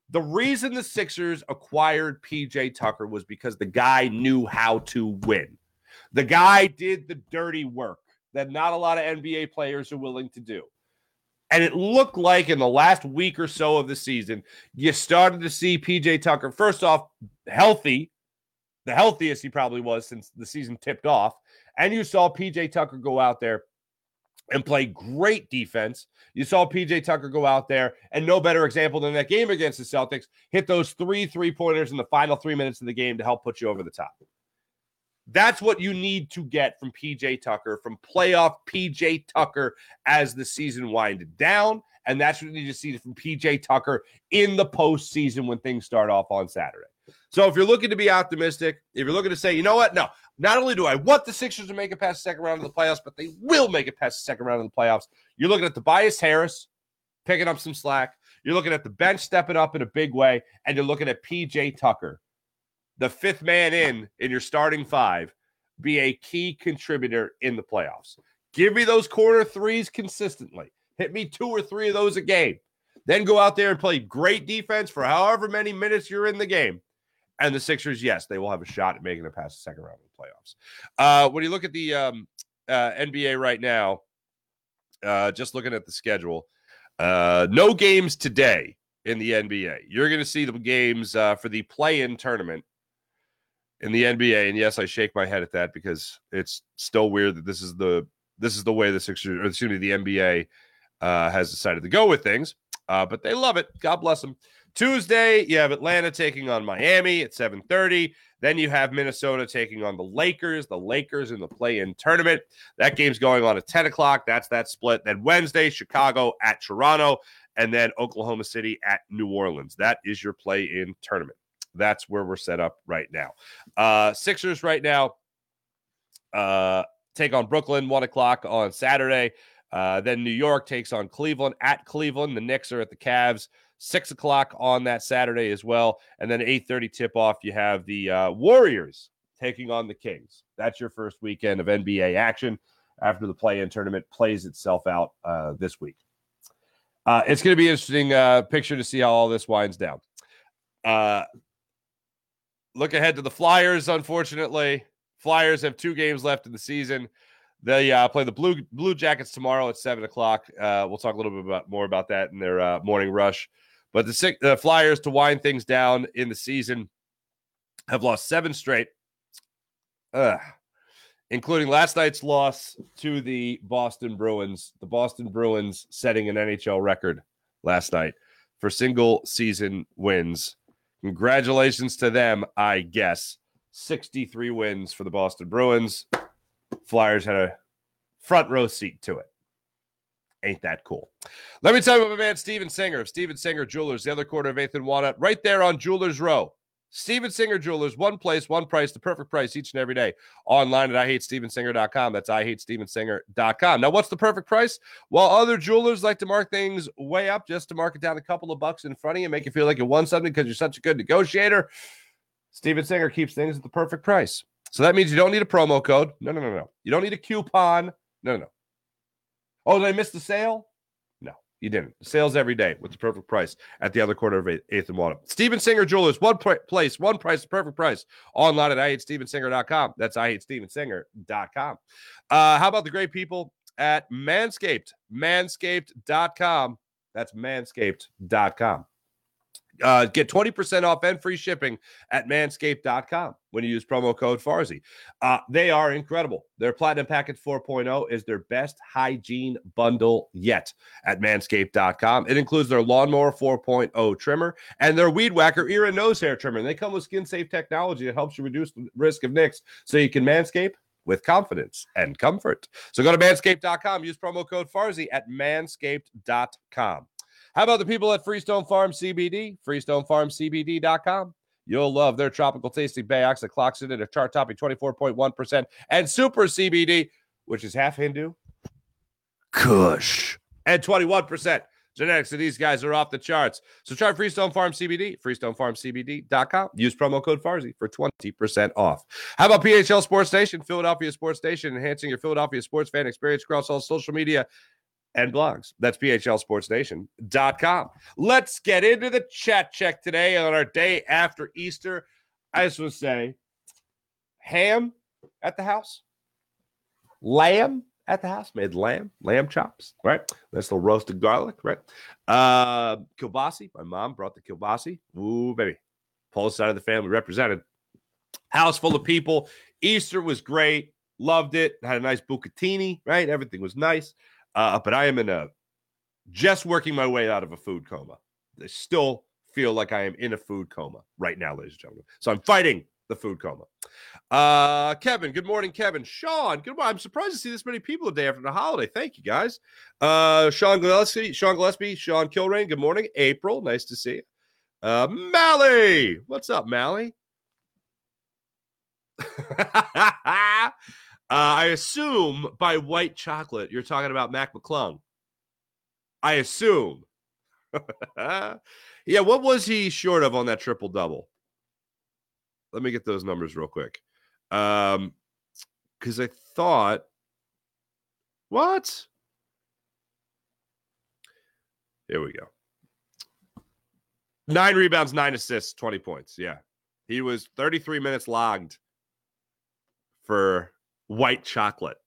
The reason the Sixers acquired PJ Tucker was because the guy knew how to win. The guy did the dirty work that not a lot of NBA players are willing to do. And it looked like in the last week or so of the season, you started to see PJ Tucker, first off, healthy, the healthiest he probably was since the season tipped off. And you saw PJ Tucker go out there and play great defense. You saw PJ Tucker go out there, and no better example than that game against the Celtics, hit those 3 3-pointers in the final 3 minutes of the game to help put you over the top. That's what you need to get from PJ Tucker, from playoff PJ Tucker as the season winded down. And that's what you need to see from PJ Tucker in the postseason when things start off on Saturday. So if you're looking to be optimistic, if you're looking to say, you know what? No, not only do I want the Sixers to make it past the second round of the playoffs, but they will make it past the second round of the playoffs. You're looking at Tobias Harris picking up some slack. You're looking at the bench stepping up in a big way. And you're looking at PJ Tucker, the fifth man in your starting five, be a key contributor in the playoffs. Give me those corner threes consistently. Hit me 2 or 3 of those a game. Then go out there and play great defense for however many minutes you're in the game. And the Sixers, yes, they will have a shot at making it past the second round of the playoffs. When you look at the NBA right now, just looking at the schedule, no games today in the NBA. You're going to see the games for the play-in tournament in the NBA. And yes, I shake my head at that because it's still weird that this is the way the Sixers, or excuse me, the NBA has decided to go with things. But they love it. God bless them. Tuesday, you have Atlanta taking on Miami at 7:30. Then you have Minnesota taking on the Lakers in the play-in tournament. That game's going on at 10 o'clock. That's that split. Then Wednesday, Chicago at Toronto, and then Oklahoma City at New Orleans. That is your play-in tournament. That's where we're set up right now. Sixers right now take on Brooklyn, 1 o'clock on Saturday. Then New York takes on Cleveland at Cleveland. The Knicks are at the Cavs, 6 o'clock on that Saturday as well. And then 8:30 tip-off, you have the Warriors taking on the Kings. That's your first weekend of NBA action after the play-in tournament plays itself out this week. It's going to be an interesting picture to see how all this winds down. Look ahead to the Flyers, unfortunately. Flyers have 2 games left in the season. They play the Blue Jackets tomorrow at 7 o'clock. We'll talk a little bit more about that in their morning rush. But the Flyers, to wind things down in the season, have lost 7 straight, including last night's loss to the Boston Bruins. The Boston Bruins setting an NHL record last night for single-season wins. Congratulations to them, I guess. 63 wins for the Boston Bruins. Flyers had a front row seat to it. Ain't that cool? Let me tell you about my man Steven Singer of Steven Singer Jewelers, the other corner of 8th and Walnut, right there on Jewelers Row. Steven Singer Jewelers, one place, one price, the perfect price each and every day. Online at IHateStevenSinger.com. That's IHateStevenSinger.com. Now, what's the perfect price? While other jewelers like to mark things way up just to mark it down a couple of bucks in front of you, make you feel like you won something because you're such a good negotiator, Steven Singer keeps things at the perfect price. So that means you don't need a promo code. No. You don't need a coupon. No. Oh, did I miss the sale? No, you didn't. The sale's every day with the perfect price at the other corner of 8th and Walnut. Steven Singer Jewelers, one place, one price, the perfect price. Online at IHateStevenSinger.com. That's IHateStevenSinger.com. How about the great people at Manscaped? Manscaped.com. That's Manscaped.com. Get 20% off and free shipping at manscaped.com when you use promo code Farzy. They are incredible. Their Platinum Package 4.0 is their best hygiene bundle yet at manscaped.com. It includes their Lawnmower 4.0 trimmer and their Weed Whacker ear and nose hair trimmer. And they come with skin-safe technology that helps you reduce the risk of nicks so you can manscape with confidence and comfort. So go to manscaped.com. Use promo code Farzy at manscaped.com. How about the people at Freestone Farm CBD? FreestoneFarmCBD.com. You'll love their tropical tasting Bayox that clocks in at a chart-topping 24.1%, and Super CBD, which is half Hindu, Kush, and 21%. Genetics of these guys are off the charts. So try Freestone Farm CBD, FreestoneFarmCBD.com. Use promo code Farzy for 20% off. How about PHL Sports Station, Philadelphia Sports Station, enhancing your Philadelphia sports fan experience across all social media and blogs. That's phlsportsnation.com. Let's get into the chat check today on our day after Easter. I just want to say, ham at the house, lamb at the house, made lamb chops, right? Nice little roasted garlic, right? Kielbasi, my mom brought the kielbasi. Ooh, baby. Polish side of the family represented. House full of people. Easter was great. Loved it. Had a nice bucatini, right? Everything was nice. But I am just working my way out of a food coma. I still feel like I am in a food coma right now, ladies and gentlemen. So I'm fighting the food coma. Kevin, good morning, Kevin. Sean, good morning. I'm surprised to see this many people the day after the holiday. Thank you, guys. Sean Gillespie, Sean Kilrain, good morning. April, nice to see you. Mally, what's up, Mally? I assume by white chocolate, you're talking about Mac McClung. I assume. Yeah, what was he short of on that triple-double? Let me get those numbers real quick. Because I thought, what? Here we go. 9 rebounds, 9 assists, 20 points. Yeah. He was 33 minutes logged for white chocolate.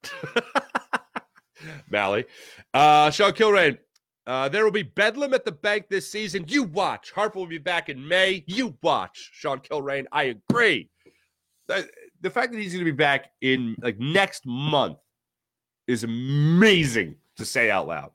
Mally. Sean Kilrain. There will be bedlam at the bank this season. You watch. Harper will be back in May. You watch. Sean Kilrain. I agree. The fact that he's going to be back in like next month is amazing to say out loud.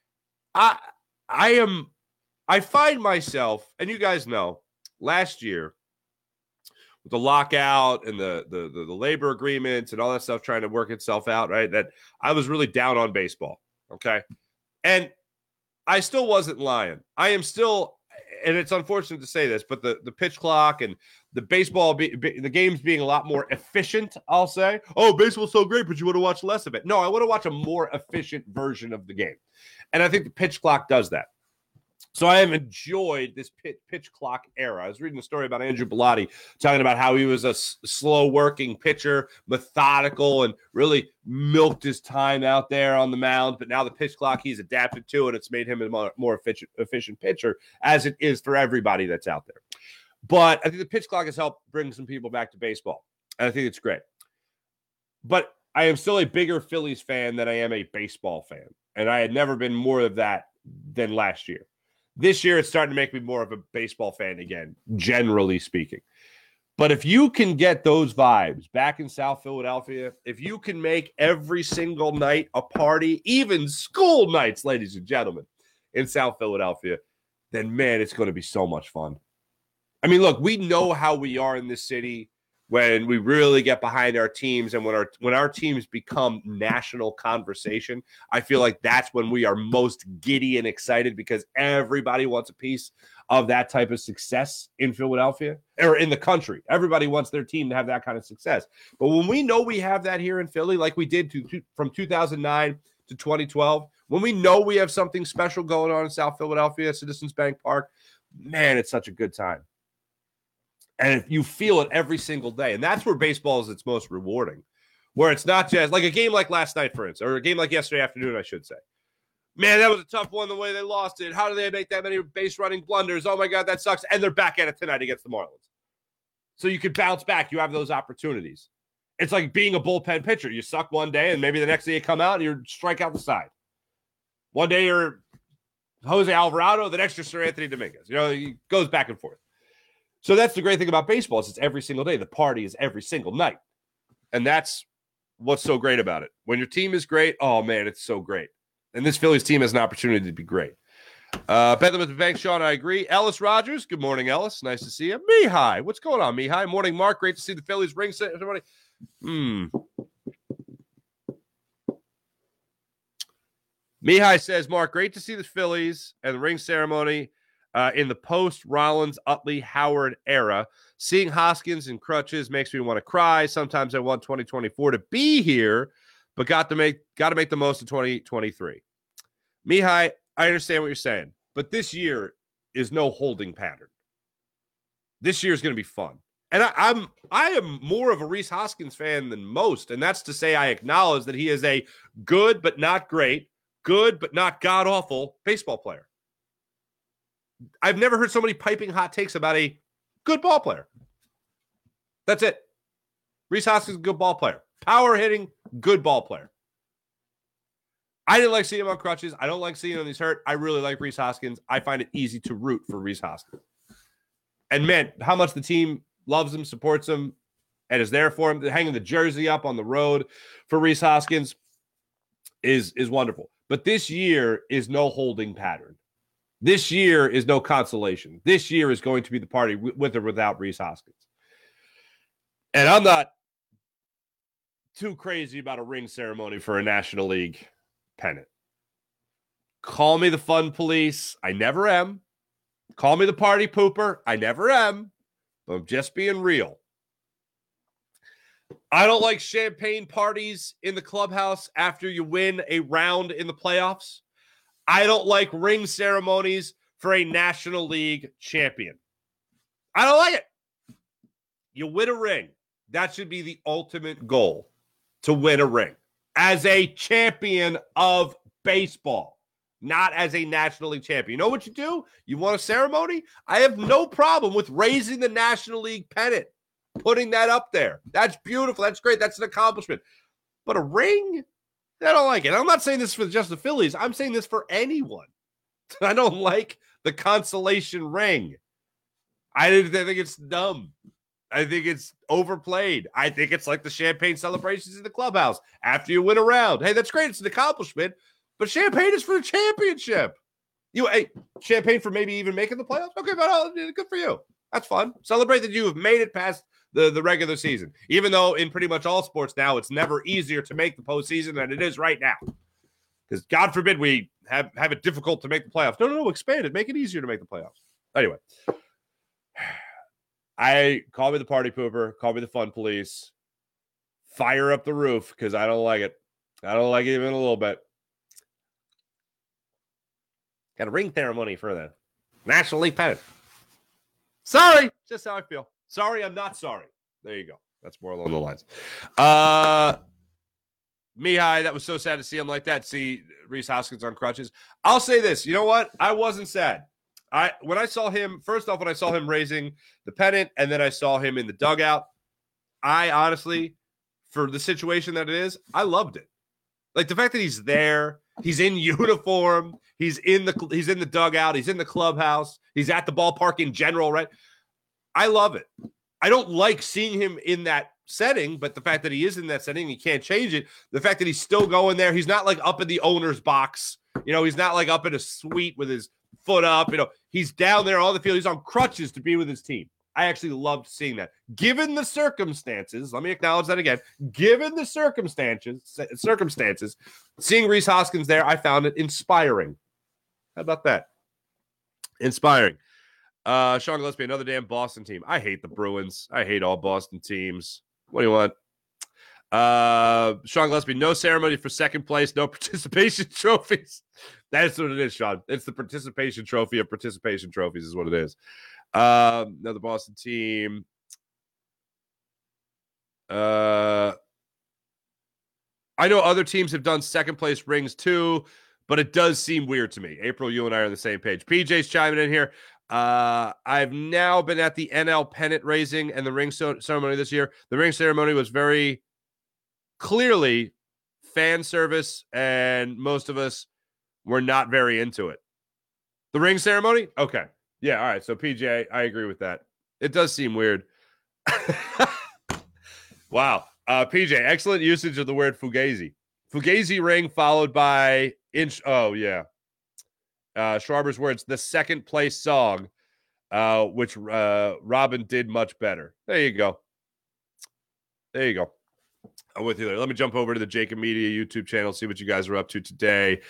I find myself, and you guys know, last year with the lockout and the labor agreements and all that stuff trying to work itself out, right? That I was really down on baseball. Okay. And I still wasn't lying. I am still, and it's unfortunate to say this, but the pitch clock and the baseball, the games being a lot more efficient, I'll say. Oh, baseball's so great, but you want to watch less of it. No, I want to watch a more efficient version of the game. And I think the pitch clock does that. So I have enjoyed this pitch clock era. I was reading a story about Andrew Bellotti talking about how he was a slow-working pitcher, methodical, and really milked his time out there on the mound. But now the pitch clock he's adapted to, and it's made him a more efficient pitcher, as it is for everybody that's out there. But I think the pitch clock has helped bring some people back to baseball, and I think it's great. But I am still a bigger Phillies fan than I am a baseball fan, and I had never been more of that than last year. This year, it's starting to make me more of a baseball fan again, generally speaking. But if you can get those vibes back in South Philadelphia, if you can make every single night a party, even school nights, ladies and gentlemen, in South Philadelphia, then, man, it's going to be so much fun. I mean, look, we know how we are in this city when we really get behind our teams and when our teams become national conversation. I feel like that's when we are most giddy and excited because everybody wants a piece of that type of success in Philadelphia or in the country. Everybody wants their team to have that kind of success. But when we know we have that here in Philly, like we did from 2009 to 2012, when we know we have something special going on in South Philadelphia, Citizens Bank Park, man, it's such a good time. And you feel it every single day. And that's where baseball is its most rewarding, where it's not just like a game like last night, for instance, or a game like yesterday afternoon, I should say. Man, that was a tough one the way they lost it. How do they make that many base running blunders? Oh, my God, that sucks. And they're back at it tonight against the Marlins. So you can bounce back. You have those opportunities. It's like being a bullpen pitcher. You suck one day, and maybe the next day you come out and you strike out the side. One day you're Jose Alvarado, the next you're Sir Anthony Dominguez. You know, it goes back and forth. So that's the great thing about baseball is it's every single day. The party is every single night. And that's what's so great about it. When your team is great, oh, man, it's so great. And this Phillies team has an opportunity to be great. Bedlam at the bank, Sean, I agree. Ellis Rogers, good morning, Ellis. Nice to see you. Mihai, what's going on, Mihai? Morning, Mark. Great to see the Phillies ring ceremony. Mihai says, Mark, great to see the Phillies and the ring ceremony. In the post-Rollins, Utley, Howard era, seeing Hoskins in crutches makes me want to cry. Sometimes I want 2024 to be here, but got to make the most of 2023. Mihai, I understand what you're saying, but this year is no holding pattern. This year is going to be fun. And I am more of a Rhys Hoskins fan than most, and that's to say I acknowledge that he is a good but not great good but not god-awful baseball player. I've never heard so many piping hot takes about a good ball player. That's it. Rhys Hoskins is a good ball player. Power hitting, good ball player. I didn't like seeing him on crutches. I don't like seeing him when he's hurt. I really like Rhys Hoskins. I find it easy to root for Rhys Hoskins. And man, how much the team loves him, supports him, and is there for him. Hanging the jersey up on the road for Rhys Hoskins is wonderful. But this year is no holding pattern. This year is no consolation. This year is going to be the party with or without Rhys Hoskins. And I'm not too crazy about a ring ceremony for a National League pennant. Call me the fun police. I never am. Call me the party pooper. I never am. But I'm just being real. I don't like champagne parties in the clubhouse after you win a round in the playoffs. I don't like ring ceremonies for a National League champion. I don't like it. You win a ring. That should be the ultimate goal, to win a ring as a champion of baseball, not as a National League champion. You know what you do? You want a ceremony? I have no problem with raising the National League pennant, putting that up there. That's beautiful. That's great. That's an accomplishment. But a ring? I don't like it. I'm not saying this for just the Phillies. I'm saying this for anyone. I don't like the consolation ring. I think it's dumb. I think it's overplayed. I think it's like the champagne celebrations in the clubhouse after you win a round. Hey, that's great. It's an accomplishment. But champagne is for the championship. Champagne for maybe even making the playoffs? Okay, but good for you. That's fun. Celebrate that you have made it past the regular season. Even though in pretty much all sports now, it's never easier to make the postseason than it is right now. Because God forbid we have it difficult to make the playoffs. No, expand it. Make it easier to make the playoffs. Anyway. Call me the party pooper. Call me the fun police. Fire up the roof because I don't like it. I don't like it even a little bit. Got a ring ceremony for the National League pennant. Sorry. Just how I feel. Sorry, I'm not sorry. There you go. That's more along the lines. Mihai, that was so sad to see him like that. See Rhys Hoskins on crutches. I'll say this. You know what? I wasn't sad. When I saw him raising the pennant and then I saw him in the dugout, I honestly, for the situation that it is, I loved it. Like the fact that he's there, he's in uniform, he's in the dugout, he's in the clubhouse, he's at the ballpark in general, right? I love it. I don't like seeing him in that setting, but the fact that he is in that setting, he can't change it. The fact that he's still going there, he's not like up in the owner's box. He's not like up in a suite with his foot up. He's down there on the field. He's on crutches to be with his team. I actually loved seeing that. Given the circumstances, let me acknowledge that again. Given the circumstances, seeing Rhys Hoskins there, I found it inspiring. How about that? Inspiring. Sean Gillespie, another damn Boston team. I hate the Bruins. I hate all Boston teams. What do you want? Sean Gillespie, no ceremony for second place, no participation trophies. That's what it is, Sean. It's the participation trophy of participation trophies is what it is. Another Boston team. I know other teams have done second place rings too, but it does seem weird to me. April, you and I are on the same page. PJ's chiming in here. I've now been at the NL pennant raising and the ring ceremony this year. The ring ceremony was very clearly fan service, and most of us were not very into it. The ring ceremony? Okay. Yeah, all right. So, PJ, I agree with that. It does seem weird. Wow. PJ, excellent usage of the word fugazi. Fugazi ring followed by inch. Oh, yeah. Schwarber's words, the second place song, which Robin did much better. There you go. I'm with you there. Let me jump over to the Jacob Media YouTube channel, see what you guys are up to today.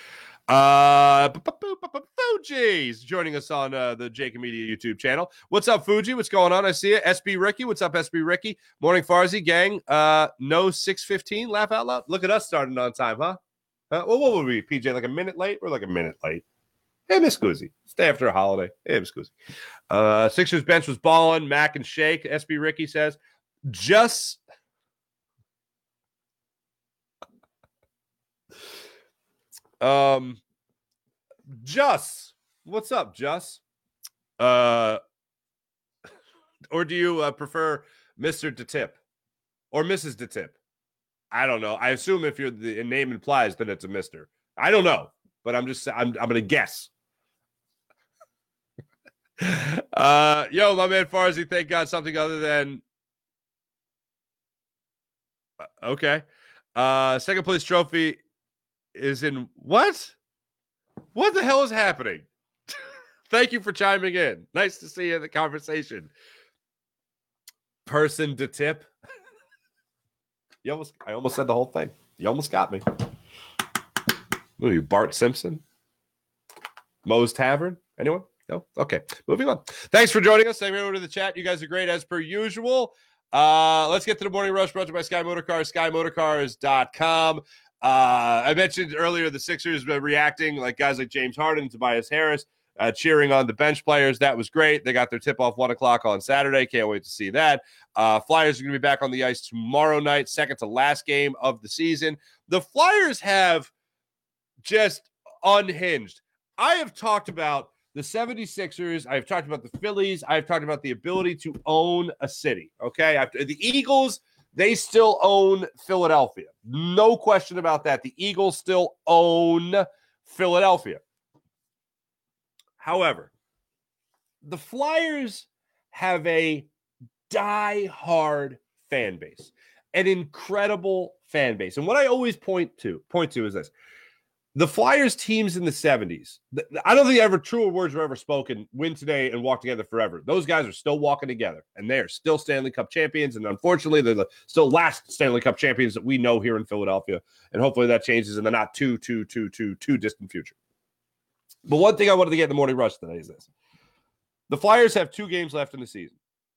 Fuji's joining us on the Jacob Media YouTube channel. What's up, Fuji? What's going on? I see it. SB Ricky. What's up, SB Ricky? Morning, Farzi gang. No 6:15. Laugh out loud. Look at us starting on time, huh? Well, what would we, PJ? Like a minute late? We're like a minute late. Hey, Miss Guzzi. Stay after a holiday. Hey, Miss Guzzi. Sixers bench was balling. Mac and Shake. SB Ricky says, just Juss, what's up, Juss? Or do you prefer Mr. DeTip or Mrs. DeTip? I don't know. I assume if the name implies that it's a Mister. I don't know, but I'm gonna guess. Yo, my man Farzy, thank God something other than okay. Second place trophy is in what? What the hell is happening? Thank you for chiming in. Nice to see you in the conversation. Person to tip. I almost said the whole thing. You almost got me. Who are you, Bart Simpson? Moe's Tavern? Anyone? No? Okay. Moving on. Thanks for joining us. Thank you over to the chat. You guys are great as per usual. Let's get to the morning rush brought to you by Sky Motorcars, skymotorcars.com. I mentioned earlier the Sixers reacting like guys like James Harden, Tobias Harris, cheering on the bench players. That was great. They got their tip-off 1 o'clock on Saturday. Can't wait to see that. Flyers are going to be back on the ice tomorrow night, second to last game of the season. The Flyers have just unhinged. I have talked about the 76ers. I've talked about the Phillies. I've talked about the ability to own a city, okay? The Eagles, they still own Philadelphia. No question about that. The Eagles still own Philadelphia. However, the Flyers have a die-hard fan base, an incredible fan base. And what I always point to is this. The Flyers teams in the 70s, I don't think truer words were ever spoken, win today and walk together forever. Those guys are still walking together, and they are still Stanley Cup champions. And unfortunately, they're the still last Stanley Cup champions that we know here in Philadelphia. And hopefully that changes in the not too distant future. But one thing I wanted to get in the morning rush today is this. The Flyers have 2 games left in the season.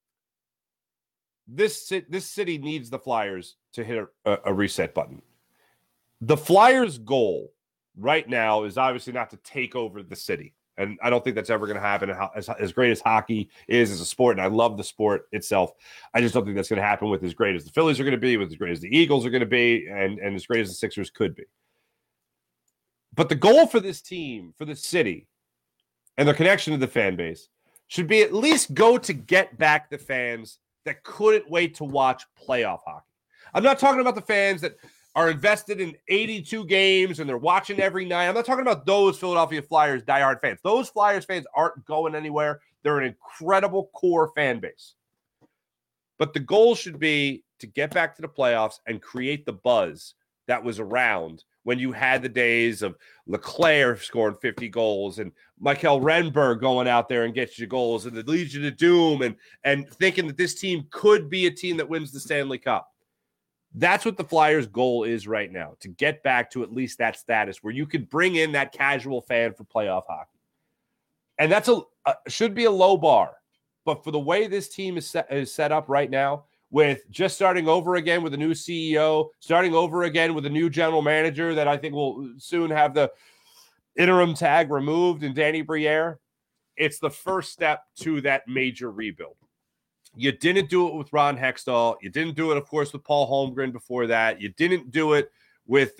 This city needs the Flyers to hit a reset button. The Flyers' goal right now is obviously not to take over the city. And I don't think that's ever going to happen. As great as hockey is as a sport, and I love the sport itself, I just don't think that's going to happen with as great as the Phillies are going to be, with as great as the Eagles are going to be, and as great as the Sixers could be. But the goal for this team, for this city, and their connection to the fan base should be at least go to get back the fans that couldn't wait to watch playoff hockey. I'm not talking about the fans that are invested in 82 games and they're watching every night. I'm not talking about those Philadelphia Flyers diehard fans. Those Flyers fans aren't going anywhere. They're an incredible core fan base. But the goal should be to get back to the playoffs and create the buzz that was around when you had the days of LeClaire scoring 50 goals and Mikael Renberg going out there and gets you goals and the Legion of Doom and thinking that this team could be a team that wins the Stanley Cup. That's what the Flyers' goal is right now, to get back to at least that status where you can bring in that casual fan for playoff hockey. And that's should be a low bar. But for the way this team is set up right now, with just starting over again with a new CEO, starting over again with a new general manager that I think will soon have the interim tag removed in Danny Briere, it's the first step to that major rebuild. You didn't do it with Ron Hextall. You didn't do it, of course, with Paul Holmgren before that. You didn't do it with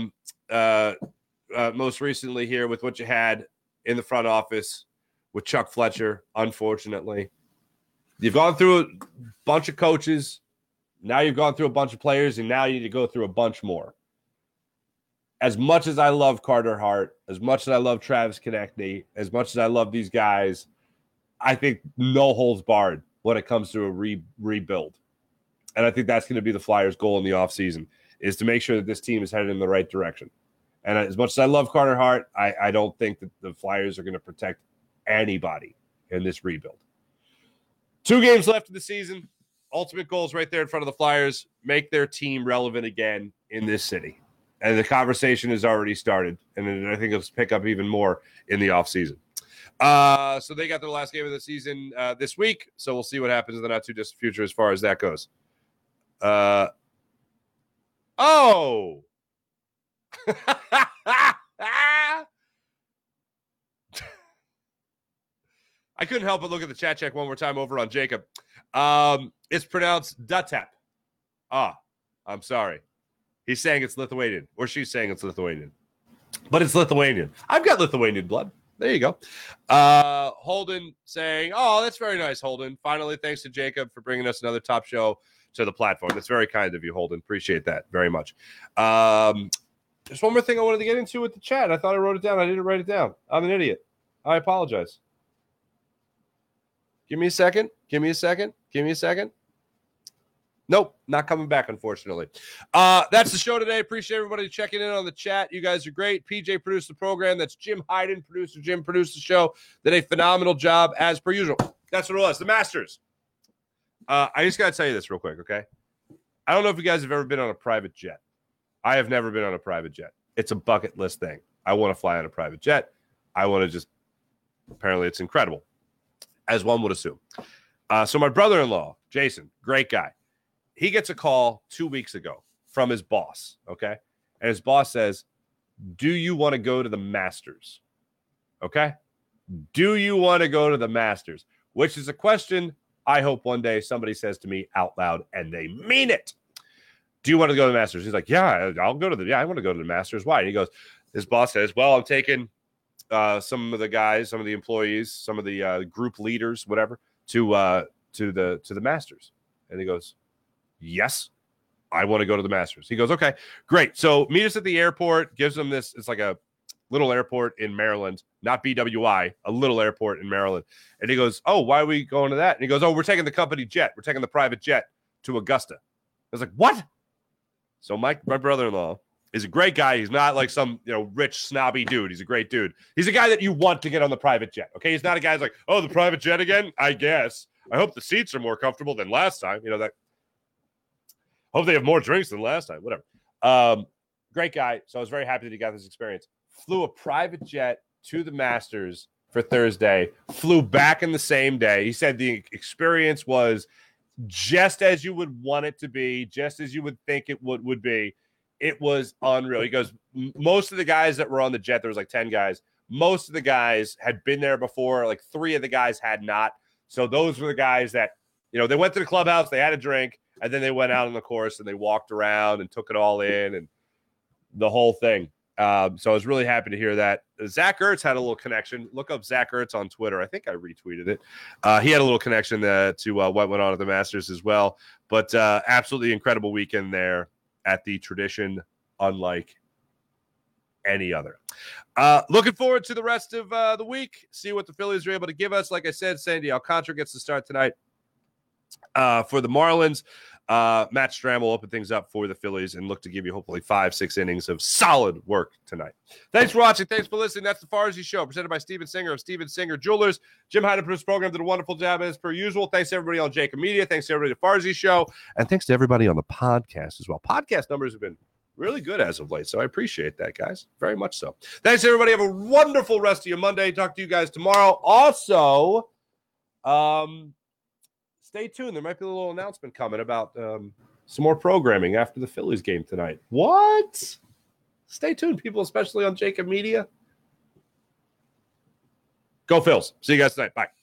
most recently here with what you had in the front office with Chuck Fletcher, unfortunately. You've gone through a bunch of coaches. Now you've gone through a bunch of players, and now you need to go through a bunch more. As much as I love Carter Hart, as much as I love Travis Konecny, as much as I love these guys, I think no holds barred when it comes to a rebuild. And I think that's going to be the Flyers' goal in the offseason, is to make sure that this team is headed in the right direction. And as much as I love Carter Hart, I don't think that the Flyers are going to protect anybody in this rebuild. 2 games left in the season. Ultimate goals right there in front of the Flyers. Make their team relevant again in this city. And the conversation has already started. And I think it'll pick up even more in the offseason. So they got their last game of the season this week. So we'll see what happens in the not too distant future as far as that goes. Oh! I couldn't help but look at the chat check one more time over on Jacob. It's pronounced Dutep. I'm sorry. He's saying it's Lithuanian, or she's saying it's Lithuanian. but it's Lithuanian. I've got Lithuanian blood. There you go. Holden saying, oh, that's very nice, Holden. Finally, thanks to Jacob for bringing us another top show to the platform. That's very kind of you, Holden. Appreciate that very much. There's one more thing I wanted to get into with the chat. I thought I wrote it down. I didn't write it down. I'm an idiot. I apologize. Give me a second. Nope, not coming back, unfortunately. That's the show today. Appreciate everybody checking in on the chat. You guys are great. PJ produced the program. That's Jim Hyden, producer. Jim produced the show. Did a phenomenal job, as per usual. That's what it was. The Masters. I just got to tell you this real quick, okay? I don't know if you guys have ever been on a private jet. I have never been on a private jet. It's a bucket list thing. I want to fly on a private jet. I want to just – apparently it's incredible, as one would assume. So my brother-in-law, Jason, great guy. He gets a call 2 weeks ago from his boss, okay? And his boss says, do you want to go to the Masters? Okay? Do you want to go to the Masters? Which is a question I hope one day somebody says to me out loud, and they mean it. Do you want to go to the Masters? He's like, yeah, I want to go to the Masters. Why? And he goes, his boss says, well, I'm taking some of the guys, some of the employees, some of the group leaders, whatever, to the Masters. And he goes, yes, I want to go to the Masters. He goes, okay, great. So meet us at the airport, gives them this. It's like a little airport in Maryland, not BWI, a little airport in Maryland. And he goes, oh, why are we going to that? And he goes, oh, we're taking the company jet. We're taking the private jet to Augusta. I was like, what? So my brother-in-law is a great guy. He's not like some, rich, snobby dude. He's a great dude. He's a guy that you want to get on the private jet, okay? He's not a guy who's like, oh, the private jet again? I guess. I hope the seats are more comfortable than last time. That. Hope they have more drinks than last time. Whatever. Great guy. So I was very happy that he got this experience. Flew a private jet to the Masters for Thursday. Flew back in the same day. He said the experience was just as you would want it to be, just as you would think it would be. It was unreal. He goes, most of the guys that were on the jet, there was like 10 guys. Most of the guys had been there before. Like 3 of the guys had not. So those were the guys that, they went to the clubhouse, they had a drink, and then they went out on the course and they walked around and took it all in and the whole thing. So I was really happy to hear that. Zach Ertz had a little connection. Look up Zach Ertz on Twitter. I think I retweeted it. He had a little connection to what went on at the Masters as well. But absolutely incredible weekend there at the Tradition, unlike any other. Looking forward to the rest of the week. See what the Phillies are able to give us. Like I said, Sandy Alcantara gets to start tonight for the Marlins. Matt Stram will open things up for the Phillies and look to give you hopefully 5-6 innings of solid work tonight. Thanks for watching. Thanks for listening. That's the Farzy Show, presented by Steven Singer of Steven Singer Jewelers. Jim Hyden produced the program, did a wonderful job as per usual. Thanks to everybody on Jacob Media. Thanks to everybody at the Farzy Show. And thanks to everybody on the podcast as well. Podcast numbers have been really good as of late, so I appreciate that, guys. Very much so. Thanks, everybody. Have a wonderful rest of your Monday. Talk to you guys tomorrow. Also, stay tuned. There might be a little announcement coming about some more programming after the Phillies game tonight. What? Stay tuned, people, especially on Jacob Media. Go Phils. See you guys tonight. Bye.